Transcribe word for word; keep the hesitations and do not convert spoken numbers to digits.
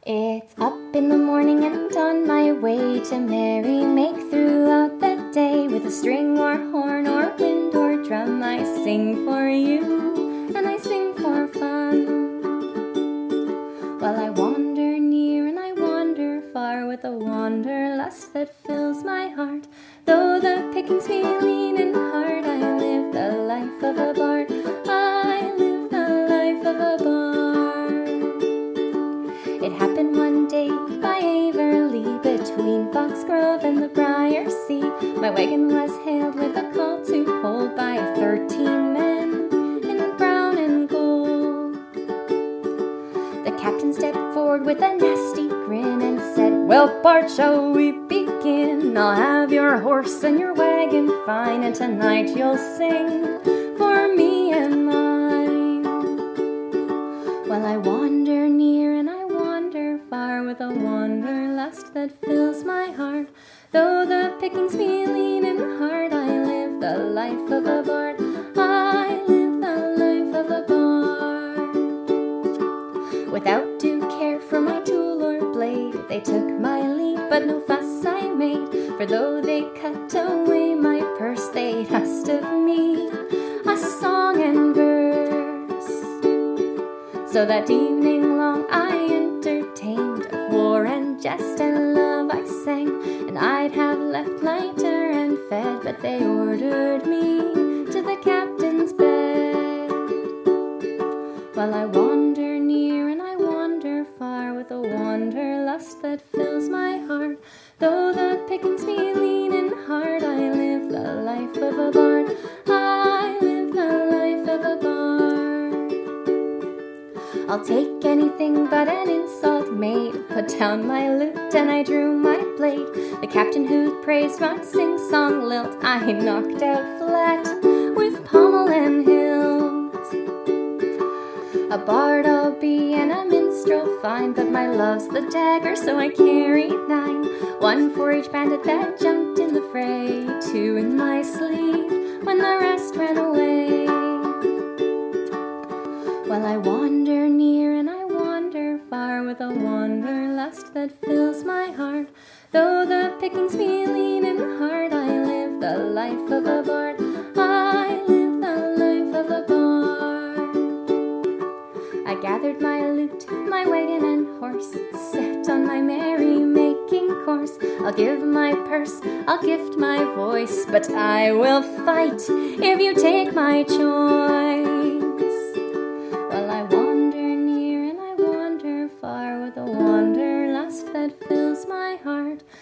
It's up in the morning and on my way to merry make throughout the day. With a string or horn or wind or drum, I sing for you and I sing for fun. While I wander near and I wander far, with a wanderlust that fills my heart. Though the pickings be lean and hard, I live the life of a bard. I live the life of a bard. It happened one day by Averley, between Foxgrove and the Briar Sea. My wagon was hailed with a call to hold by thirteen men in brown and gold. The captain stepped forward with a nasty grin and said, "Well, Bard, shall we begin? I'll have your horse and your wagon fine, and tonight you'll sing for me and mine." Well, I wander near and I wander far, with a wanderlust that fills my heart. Though the pickings be lean and hard, I live the life of a bard. I live the life of a bard. Without due care for my tool or blade, they took my lead, but no fuss I made. For though they cut away my purse, they'd asked of me a song and verse. So that evening long I entertained, of war and jest and love I sang. And I'd have left lighter and fed, but they ordered me to the captain's bed. While I wander near and I wander far, with a wanderlust that fills my heart. Though the pickings be lean and hard, I live the life of a bard. I live the life of a bard. I'll take anything but an insult made, put down my lute and I drew my blade. The captain who praised my sing-song lilt, I knocked out flat with pommel and hilt. A bard I'll be and a minstrel fine, but my love's the dagger, so I carried nine. One for each bandit that jumped in the fray, two in my sleeve when the rest ran away. While I wander near and I wander far, with a wanderlust that fills my heart. Though the pickings be lean and hard, I live the life of a bard. I live the life of a bard. I gathered my lute, my wagon and horse, set on my merry-making course. I'll give my purse, I'll gift my voice, but I will fight if you take my choice. Well, I wander near and I wander far, with a wanderlust that fills my heart.